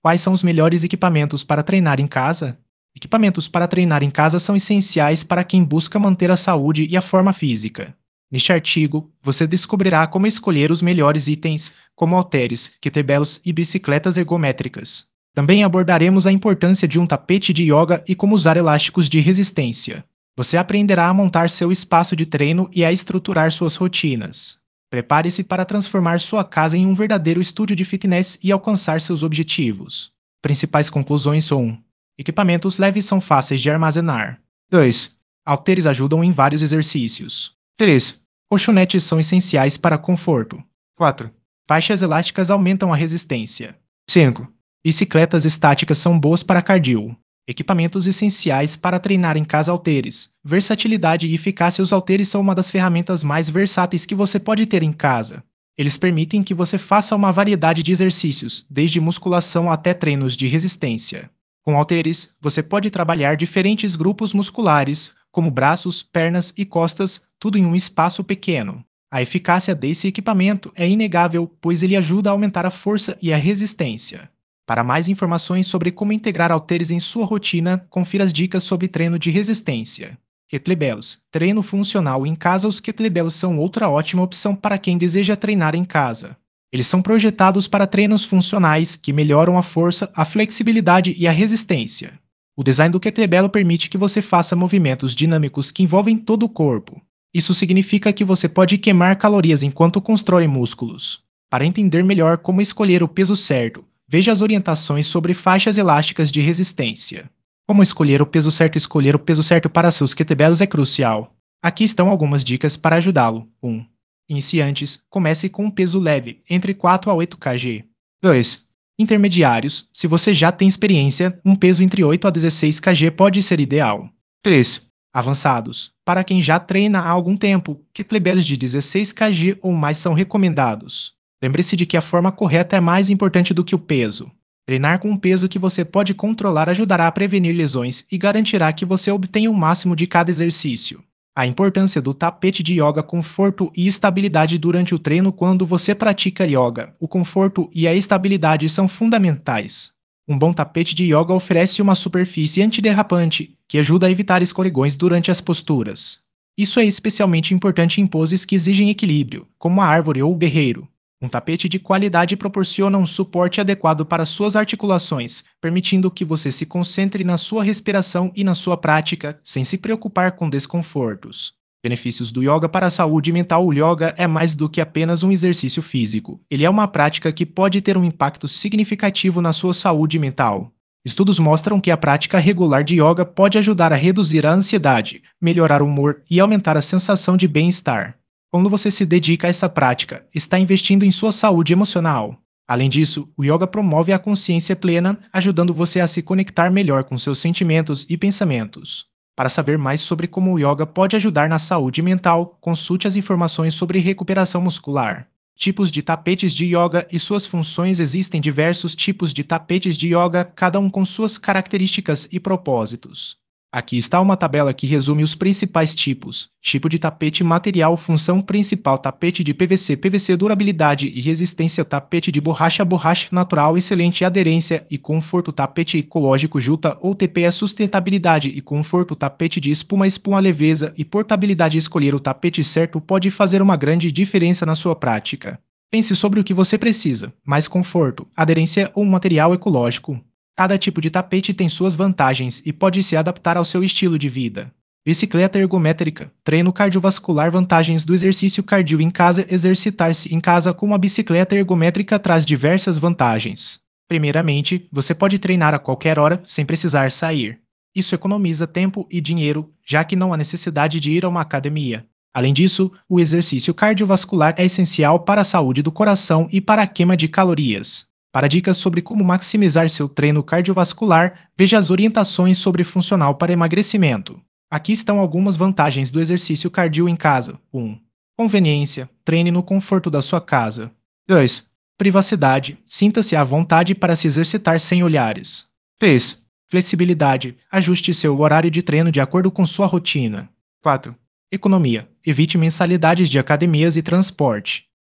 Quais são os melhores equipamentos para treinar em casa? Equipamentos para treinar em casa são essenciais para quem busca manter a saúde e a forma física. Neste artigo, você descobrirá como escolher os melhores itens, como halteres, kettlebells e bicicletas ergométricas. Também abordaremos a importância de um tapete de yoga e como usar elásticos de resistência. Você aprenderá a montar seu espaço de treino e a estruturar suas rotinas. Prepare-se para transformar sua casa em um verdadeiro estúdio de fitness e alcançar seus objetivos. Principais conclusões são: 1. Equipamentos leves são fáceis de armazenar. 2. Halteres ajudam em vários exercícios. 3. Colchonetes são essenciais para conforto. 4. Faixas elásticas aumentam a resistência. 5. Bicicletas estáticas são boas para cardio. Equipamentos essenciais para treinar em casa. Halteres. Versatilidade e eficácia. Os halteres são uma das ferramentas mais versáteis que você pode ter em casa. Eles permitem que você faça uma variedade de exercícios, desde musculação até treinos de resistência. Com halteres, você pode trabalhar diferentes grupos musculares, como braços, pernas e costas, tudo em um espaço pequeno. A eficácia desse equipamento é inegável, pois ele ajuda a aumentar a força e a resistência. Para mais informações sobre como integrar halteres em sua rotina, confira as dicas sobre treino de resistência. Kettlebells. Treino funcional em casa. Os kettlebells são outra ótima opção para quem deseja treinar em casa. Eles são projetados para treinos funcionais que melhoram a força, a flexibilidade e a resistência. O design do kettlebell permite que você faça movimentos dinâmicos que envolvem todo o corpo. Isso significa que você pode queimar calorias enquanto constrói músculos. Para entender melhor como escolher o peso certo, veja as orientações sobre faixas elásticas de resistência. Como escolher o peso certo? Escolher o peso certo para seus kettlebells é crucial. Aqui estão algumas dicas para ajudá-lo. 1. Iniciantes, comece com um peso leve, entre 4 a 8 kg. 2. Intermediários, se você já tem experiência, um peso entre 8 a 16 kg pode ser ideal. 3. Avançados, para quem já treina há algum tempo, kettlebells de 16 kg ou mais são recomendados. Lembre-se de que a forma correta é mais importante do que o peso. Treinar com um peso que você pode controlar ajudará a prevenir lesões e garantirá que você obtenha o máximo de cada exercício. A importância do tapete de yoga. Conforto e estabilidade durante o treino. Quando você pratica yoga, o conforto e a estabilidade são fundamentais. Um bom tapete de yoga oferece uma superfície antiderrapante, que ajuda a evitar escorregões durante as posturas. Isso é especialmente importante em poses que exigem equilíbrio, como a árvore ou o guerreiro. Um tapete de qualidade proporciona um suporte adequado para suas articulações, permitindo que você se concentre na sua respiração e na sua prática, sem se preocupar com desconfortos. Benefícios do yoga para a saúde mental. O yoga é mais do que apenas um exercício físico. Ele é uma prática que pode ter um impacto significativo na sua saúde mental. Estudos mostram que a prática regular de yoga pode ajudar a reduzir a ansiedade, melhorar o humor e aumentar a sensação de bem-estar. Quando você se dedica a essa prática, está investindo em sua saúde emocional. Além disso, o yoga promove a consciência plena, ajudando você a se conectar melhor com seus sentimentos e pensamentos. Para saber mais sobre como o yoga pode ajudar na saúde mental, consulte as informações sobre recuperação muscular. Tipos de tapetes de yoga e suas funções. Existem diversos tipos de tapetes de yoga, cada um com suas características e propósitos. Aqui está uma tabela que resume os principais tipos. Tipo de tapete. Material. Função principal: tapete de PVC. PVC, durabilidade e resistência. Tapete de borracha. Borracha natural, excelente aderência e conforto. Tapete ecológico. Juta ou TPE, sustentabilidade e conforto. Tapete de espuma. Espuma, leveza e portabilidade. Escolher o tapete certo pode fazer uma grande diferença na sua prática. Pense sobre o que você precisa: mais conforto, aderência ou um material ecológico. Cada tipo de tapete tem suas vantagens e pode se adaptar ao seu estilo de vida. Bicicleta ergométrica. Treino cardiovascular. Vantagens do exercício cardio em casa. Exercitar-se em casa com uma bicicleta ergométrica traz diversas vantagens. Primeiramente, você pode treinar a qualquer hora sem precisar sair. Isso economiza tempo e dinheiro, já que não há necessidade de ir a uma academia. Além disso, o exercício cardiovascular é essencial para a saúde do coração e para a queima de calorias. Para dicas sobre como maximizar seu treino cardiovascular, veja as orientações sobre funcional para emagrecimento. Aqui estão algumas vantagens do exercício cardio em casa. 1. Conveniência. Treine no conforto da sua casa. 2. Privacidade. Sinta-se à vontade para se exercitar sem olhares. 3. Flexibilidade. Ajuste seu horário de treino de acordo com sua rotina. 4. Economia. Evite mensalidades de academias e transporte.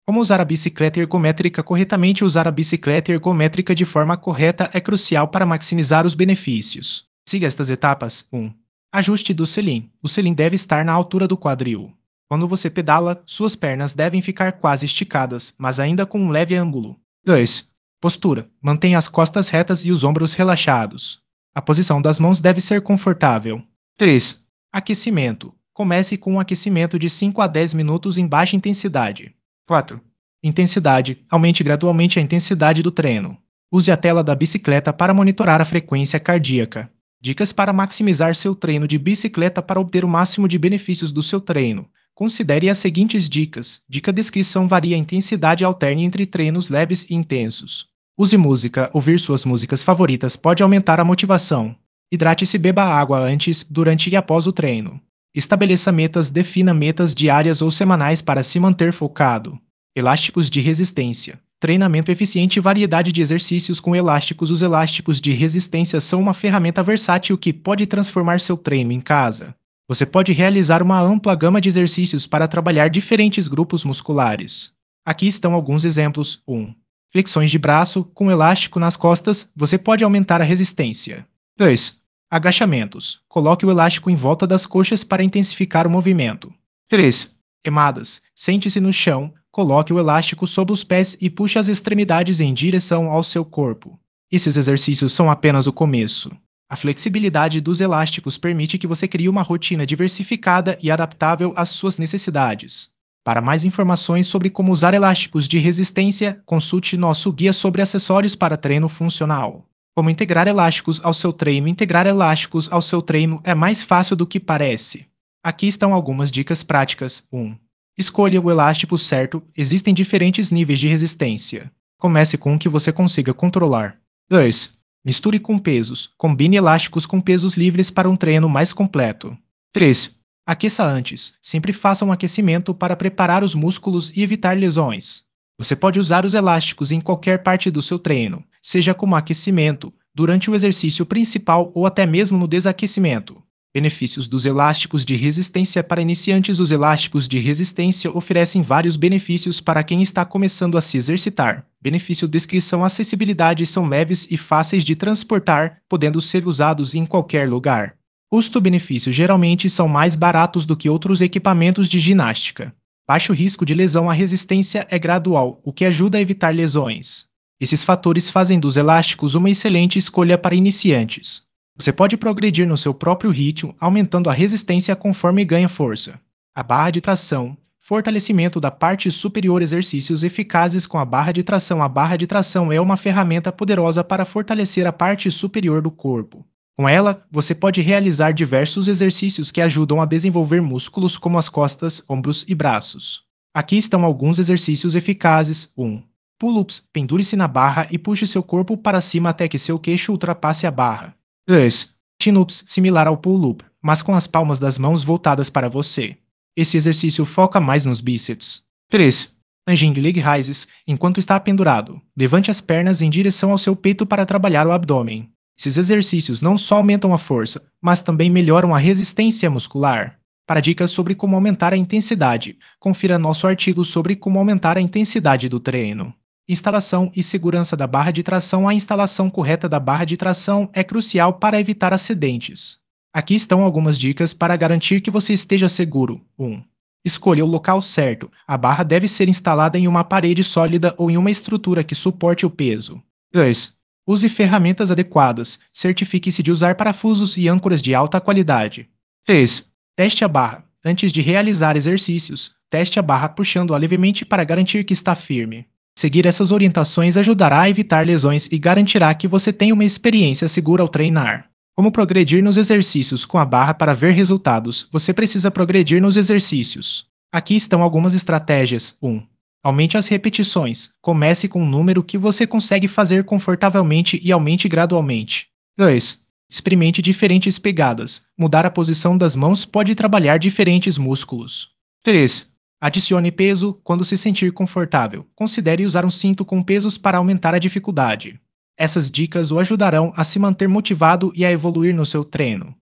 Como usar a bicicleta ergométrica corretamente? Usar a bicicleta ergométrica de forma correta é crucial para maximizar os benefícios. Siga estas etapas. 1. Ajuste do selim. O selim deve estar na altura do quadril. Quando você pedala, suas pernas devem ficar quase esticadas, mas ainda com um leve ângulo. 2. Postura. Mantenha as costas retas e os ombros relaxados. A posição das mãos deve ser confortável. 3. Aquecimento. Comece com um aquecimento de 5 a 10 minutos em baixa intensidade. 4. Intensidade. Aumente gradualmente a intensidade do treino. Use a tela da bicicleta para monitorar a frequência cardíaca. Dicas para maximizar seu treino de bicicleta para obter o máximo de benefícios do seu treino. Considere as seguintes dicas. Dica: descrição varia a intensidade, alterne entre treinos leves e intensos. Use música. Ouvir suas músicas favoritas pode aumentar a motivação. Hidrate-se, beba água antes, durante e após o treino. Estabeleça metas, defina metas diárias ou semanais para se manter focado. Elásticos de resistência. Treinamento eficiente e variedade de exercícios com elásticos. Os elásticos de resistência são uma ferramenta versátil que pode transformar seu treino em casa. Você pode realizar uma ampla gama de exercícios para trabalhar diferentes grupos musculares. Aqui estão alguns exemplos. 1. Flexões de braço. Com elástico nas costas, você pode aumentar a resistência. 2. Agachamentos. Coloque o elástico em volta das coxas para intensificar o movimento. 3. Remadas. Sente-se no chão, coloque o elástico sob os pés e puxe as extremidades em direção ao seu corpo. Esses exercícios são apenas o começo. A flexibilidade dos elásticos permite que você crie uma rotina diversificada e adaptável às suas necessidades. Para mais informações sobre como usar elásticos de resistência, consulte nosso guia sobre acessórios para treino funcional. Como integrar elásticos ao seu treino? Integrar elásticos ao seu treino é mais fácil do que parece. Aqui estão algumas dicas práticas. 1. Escolha o elástico certo. Existem diferentes níveis de resistência. Comece com o que você consiga controlar. 2. Misture com pesos. Combine elásticos com pesos livres para um treino mais completo. 3. Aqueça antes. Sempre faça um aquecimento para preparar os músculos e evitar lesões. Você pode usar os elásticos em qualquer parte do seu treino, seja como aquecimento, durante o exercício principal ou até mesmo no desaquecimento. Benefícios dos elásticos de resistência para iniciantes. Os elásticos de resistência oferecem vários benefícios para quem está começando a se exercitar. Benefício: descrição: acessibilidade, são leves e fáceis de transportar, podendo ser usados em qualquer lugar. Custo-benefício: geralmente são mais baratos do que outros equipamentos de ginástica. Baixo risco de lesão. A resistência é gradual, o que ajuda a evitar lesões. Esses fatores fazem dos elásticos uma excelente escolha para iniciantes. Você pode progredir no seu próprio ritmo, aumentando a resistência conforme ganha força. A barra de tração. Fortalecimento da parte superior. Exercícios eficazes com a barra de tração. A barra de tração é uma ferramenta poderosa para fortalecer a parte superior do corpo. Com ela, você pode realizar diversos exercícios que ajudam a desenvolver músculos como as costas, ombros e braços. Aqui estão alguns exercícios eficazes. 1. Pull-ups. Pendure-se na barra e puxe seu corpo para cima até que seu queixo ultrapasse a barra. 2. Chin-ups. Similar ao pull-up, mas com as palmas das mãos voltadas para você. Esse exercício foca mais nos bíceps. 3. Hanging leg raises. Enquanto está pendurado, levante as pernas em direção ao seu peito para trabalhar o abdômen. Esses exercícios não só aumentam a força, mas também melhoram a resistência muscular. Para dicas sobre como aumentar a intensidade, confira nosso artigo sobre como aumentar a intensidade do treino. Instalação e segurança da barra de tração. A instalação correta da barra de tração é crucial para evitar acidentes. Aqui estão algumas dicas para garantir que você esteja seguro. 1. Escolha o local certo. A barra deve ser instalada em uma parede sólida ou em uma estrutura que suporte o peso. 2. Use ferramentas adequadas. Certifique-se de usar parafusos e âncoras de alta qualidade. 3. Teste a barra. Antes de realizar exercícios, teste a barra puxando-a levemente para garantir que está firme. Seguir essas orientações ajudará a evitar lesões e garantirá que você tenha uma experiência segura ao treinar. Como progredir nos exercícios com a barra? Para ver resultados, você precisa progredir nos exercícios. Aqui estão algumas estratégias. 1. Aumente as repetições. Comece com um número que você consegue fazer confortavelmente e aumente gradualmente. 2. Experimente diferentes pegadas. Mudar a posição das mãos pode trabalhar diferentes músculos. 3. Adicione peso quando se sentir confortável. Considere usar um cinto com pesos para aumentar a dificuldade. Essas dicas o ajudarão a se manter motivado e a evoluir no seu treino.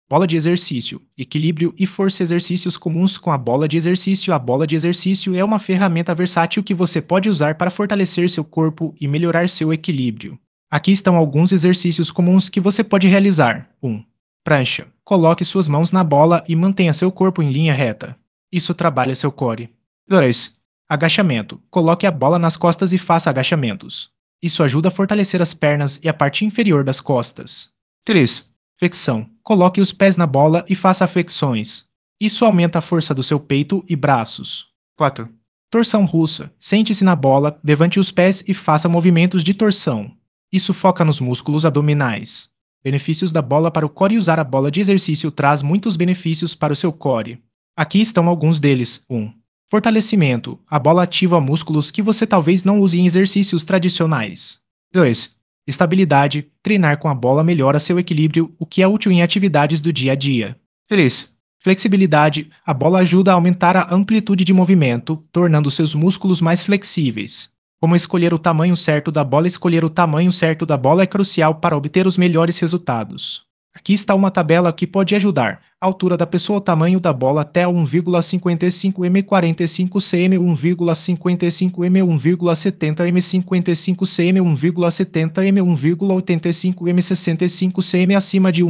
Bola de exercício, equilíbrio e força exercícios comuns com a bola de exercício. A bola de exercício é uma ferramenta versátil que você pode usar para fortalecer seu corpo e melhorar seu equilíbrio. Aqui estão alguns exercícios comuns que você pode realizar. 1. Prancha. Coloque suas mãos na bola e mantenha seu corpo em linha reta. Isso trabalha seu core. 2. Agachamento. Coloque a bola nas costas e faça agachamentos. Isso ajuda a fortalecer as pernas e a parte inferior das costas. 3. Flexão. Coloque os pés na bola e faça flexões. Isso aumenta a força do seu peito e braços. 4. Torção russa. Sente-se na bola, levante os pés e faça movimentos de torção. Isso foca nos músculos abdominais. Benefícios da bola para o core. Usar a bola de exercício traz muitos benefícios para o seu core. Aqui estão alguns deles. 1. Fortalecimento. A bola ativa músculos que você talvez não use em exercícios tradicionais. 2. Estabilidade. Treinar com a bola melhora seu equilíbrio, o que é útil em atividades do dia a dia. 3. Flexibilidade. A bola ajuda a aumentar a amplitude de movimento, tornando seus músculos mais flexíveis. Como escolher o tamanho certo da bola? Escolher o tamanho certo da bola é crucial para obter os melhores resultados. Aqui está uma tabela que pode ajudar. A altura da pessoa, o tamanho da bola até 1,55 m, 45 cm, 1,55 m, 1,70 m, 55 cm, 1,70 m, 1,85 m, 65 cm, acima de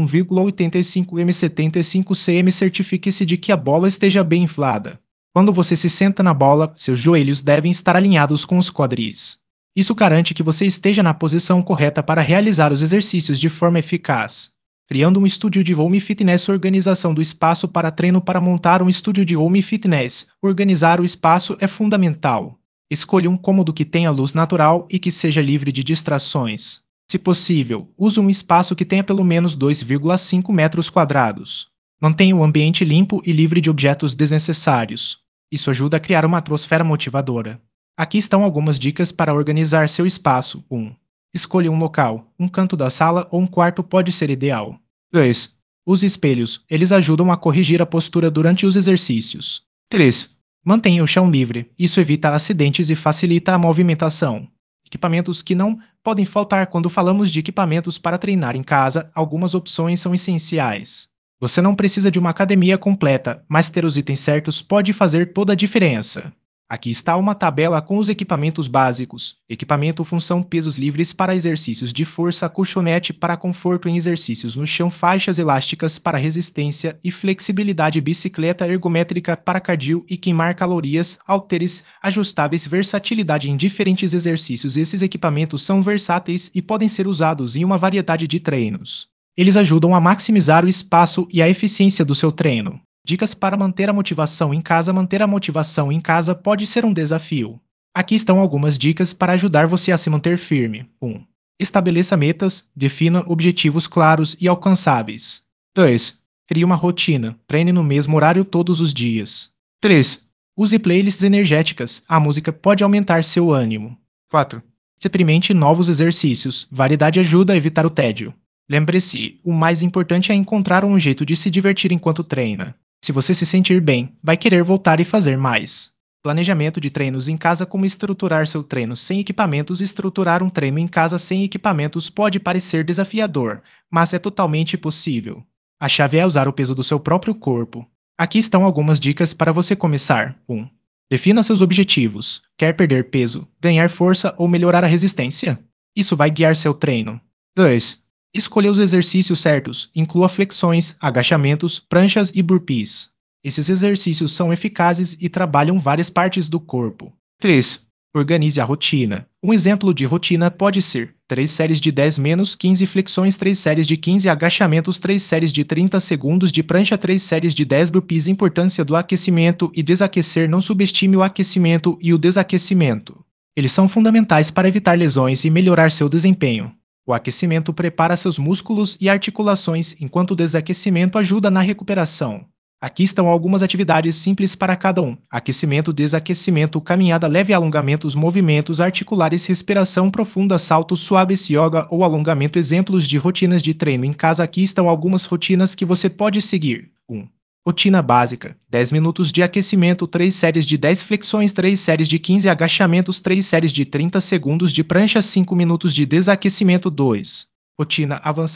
1,85 m, 75 cm. Certifique-se de que a bola esteja bem inflada. Quando você se senta na bola, seus joelhos devem estar alinhados com os quadris. Isso garante que você esteja na posição correta para realizar os exercícios de forma eficaz. Criando um estúdio de home fitness. Organização do espaço para treino. Para montar um estúdio de home fitness, organizar o espaço é fundamental. Escolha um cômodo que tenha luz natural e que seja livre de distrações. Se possível, use um espaço que tenha pelo menos 2,5 metros quadrados. Mantenha o ambiente limpo e livre de objetos desnecessários. Isso ajuda a criar uma atmosfera motivadora. Aqui estão algumas dicas para organizar seu espaço. 1. Escolha um local. Um canto da sala ou um quarto pode ser ideal. 2. Use espelhos. Eles ajudam a corrigir a postura durante os exercícios. 3. Mantenha o chão livre. Isso evita acidentes e facilita a movimentação. Equipamentos que não podem faltar. Quando falamos de equipamentos para treinar em casa, algumas opções são essenciais. Você não precisa de uma academia completa, mas ter os itens certos pode fazer toda a diferença. Aqui está uma tabela com os equipamentos básicos. Equipamento função pesos livres para exercícios de força, colchonete para conforto em exercícios no chão, faixas elásticas para resistência e flexibilidade, bicicleta ergométrica para cardio e queimar calorias, halteres ajustáveis, versatilidade em diferentes exercícios. Esses equipamentos são versáteis e podem ser usados em uma variedade de treinos. Eles ajudam a maximizar o espaço e a eficiência do seu treino. Dicas para manter a motivação em casa. Manter a motivação em casa pode ser um desafio. Aqui estão algumas dicas para ajudar você a se manter firme. 1. Estabeleça metas, defina objetivos claros e alcançáveis. 2. Crie uma rotina, treine no mesmo horário todos os dias. 3. Use playlists energéticas, a música pode aumentar seu ânimo. 4. Experimente novos exercícios, variedade ajuda a evitar o tédio. Lembre-se, o mais importante é encontrar um jeito de se divertir enquanto treina. Se você se sentir bem, vai querer voltar e fazer mais. Planejamento de treinos em casa. Como estruturar seu treino sem equipamentos? Estruturar um treino em casa sem equipamentos pode parecer desafiador, mas é totalmente possível. A chave é usar o peso do seu próprio corpo. Aqui estão algumas dicas para você começar. 1. Defina seus objetivos. Quer perder peso, ganhar força ou melhorar a resistência? Isso vai guiar seu treino. 2. Escolha os exercícios certos, inclua flexões, agachamentos, pranchas e burpees. Esses exercícios são eficazes e trabalham várias partes do corpo. 3. Organize a rotina. Um exemplo de rotina pode ser 3 séries de 10-15 flexões, 3 séries de 15 agachamentos, 3 séries de 30 segundos de prancha, 3 séries de 10 burpees. Importância do aquecimento e desaquecer. Não subestime o aquecimento e o desaquecimento. Eles são fundamentais para evitar lesões e melhorar seu desempenho. O aquecimento prepara seus músculos e articulações, enquanto o desaquecimento ajuda na recuperação. Aqui estão algumas atividades simples para cada um: aquecimento, desaquecimento, caminhada leve, alongamentos, movimentos articulares, respiração profunda, saltos suaves, yoga ou alongamento. Exemplos de rotinas de treino em casa. Aqui estão algumas rotinas que você pode seguir. 1. Rotina básica: 10 minutos de aquecimento, 3 séries de 10 flexões, 3 séries de 15 agachamentos, 3 séries de 30 segundos de prancha, 5 minutos de desaquecimento. 2. Rotina avançada: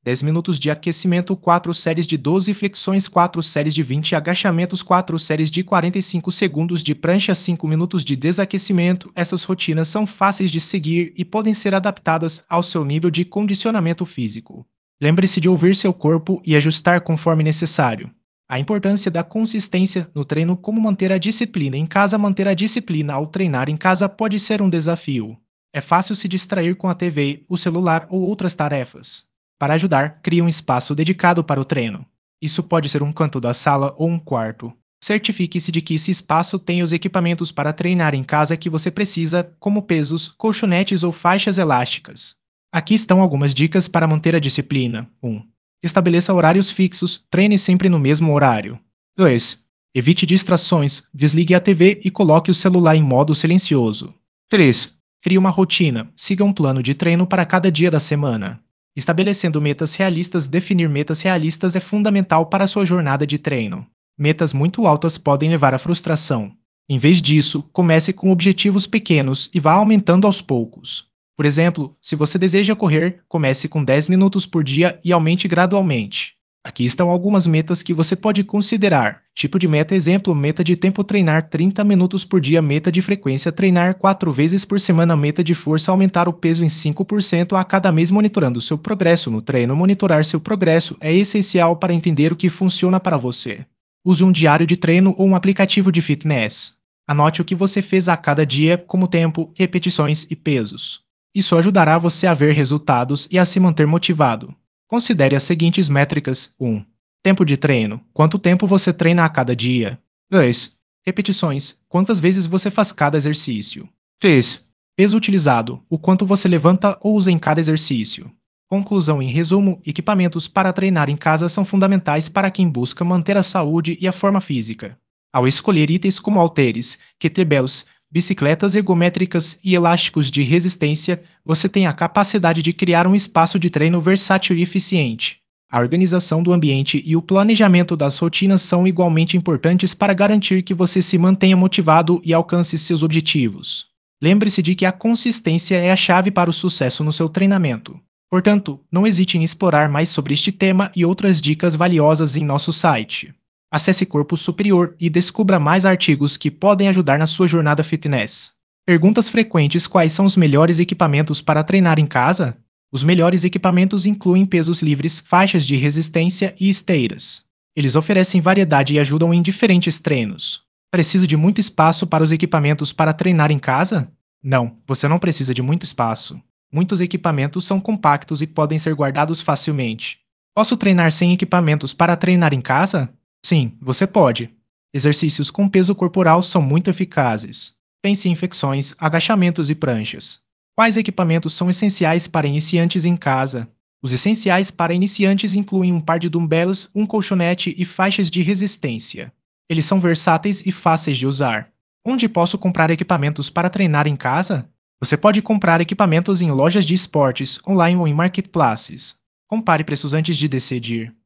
10 minutos de aquecimento, 4 séries de 12 flexões, 4 séries de 20 agachamentos, 4 séries de 45 segundos de prancha, 5 minutos de desaquecimento. Essas rotinas são fáceis de seguir e podem ser adaptadas ao seu nível de condicionamento físico. Lembre-se de ouvir seu corpo e ajustar conforme necessário. A importância da consistência no treino, como manter a disciplina em casa. Manter a disciplina ao treinar em casa pode ser um desafio. É fácil se distrair com a TV, o celular ou outras tarefas. Para ajudar, crie um espaço dedicado para o treino. Isso pode ser um canto da sala ou um quarto. Certifique-se de que esse espaço tem os equipamentos para treinar em casa que você precisa, como pesos, colchonetes ou faixas elásticas. Aqui estão algumas dicas para manter a disciplina. 1. Estabeleça horários fixos, treine sempre no mesmo horário. 2. Evite distrações, desligue a TV e coloque o celular em modo silencioso. 3. Crie uma rotina, siga um plano de treino para cada dia da semana. Estabelecendo metas realistas. Definir metas realistas é fundamental para a sua jornada de treino. Metas muito altas podem levar à frustração. Em vez disso, comece com objetivos pequenos e vá aumentando aos poucos. Por exemplo, se você deseja correr, comece com 10 minutos por dia e aumente gradualmente. Aqui estão algumas metas que você pode considerar. Tipo de meta: exemplo, meta de tempo treinar 30 minutos por dia, meta de frequência treinar 4 vezes por semana, meta de força aumentar o peso em 5% a cada mês, monitorando seu progresso no treino. Monitorar seu progresso é essencial para entender o que funciona para você. Use um diário de treino ou um aplicativo de fitness. Anote o que você fez a cada dia, como tempo, repetições e pesos. Isso ajudará você a ver resultados e a se manter motivado. Considere as seguintes métricas. 1. Tempo de treino. Quanto tempo você treina a cada dia? 2. Repetições. Quantas vezes você faz cada exercício? 3. Peso utilizado. O quanto você levanta ou usa em cada exercício? Conclusão: em resumo, equipamentos para treinar em casa são fundamentais para quem busca manter a saúde e a forma física. Ao escolher itens como halteres, kettlebells, bicicletas ergométricas e elásticos de resistência, você tem a capacidade de criar um espaço de treino versátil e eficiente. A organização do ambiente e o planejamento das rotinas são igualmente importantes para garantir que você se mantenha motivado e alcance seus objetivos. Lembre-se de que a consistência é a chave para o sucesso no seu treinamento. Portanto, não hesite em explorar mais sobre este tema e outras dicas valiosas em nosso site. Acesse Corpo Superior e descubra mais artigos que podem ajudar na sua jornada fitness. Perguntas frequentes: quais são os melhores equipamentos para treinar em casa? Os melhores equipamentos incluem pesos livres, faixas de resistência e esteiras. Eles oferecem variedade e ajudam em diferentes treinos. Preciso de muito espaço para os equipamentos para treinar em casa? Não, você não precisa de muito espaço. Muitos equipamentos são compactos e podem ser guardados facilmente. Posso treinar sem equipamentos para treinar em casa? Sim, você pode. Exercícios com peso corporal são muito eficazes. Pense em flexões, agachamentos e pranchas. Quais equipamentos são essenciais para iniciantes em casa? Os essenciais para iniciantes incluem um par de dumbbells, um colchonete e faixas de resistência. Eles são versáteis e fáceis de usar. Onde posso comprar equipamentos para treinar em casa? Você pode comprar equipamentos em lojas de esportes, online ou em marketplaces. Compare preços antes de decidir.